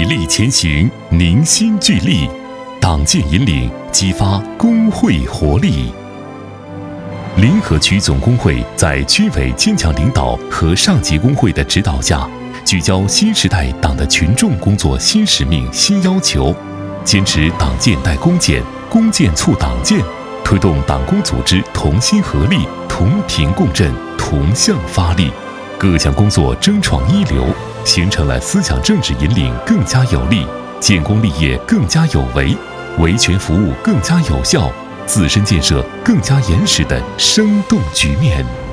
砥砺前行，凝心聚力，党建引领，激发工会活力。临河区总工会在区委坚强领导和上级工会的指导下，聚焦新时代党的群众工作新使命、新要求，坚持党建带工建、工建促党建，推动党工组织同心合力、同频共振、同向发力，各项工作争创一流，形成了思想政治引领更加有力、建功立业更加有为、维权服务更加有效、自身建设更加严实的生动局面。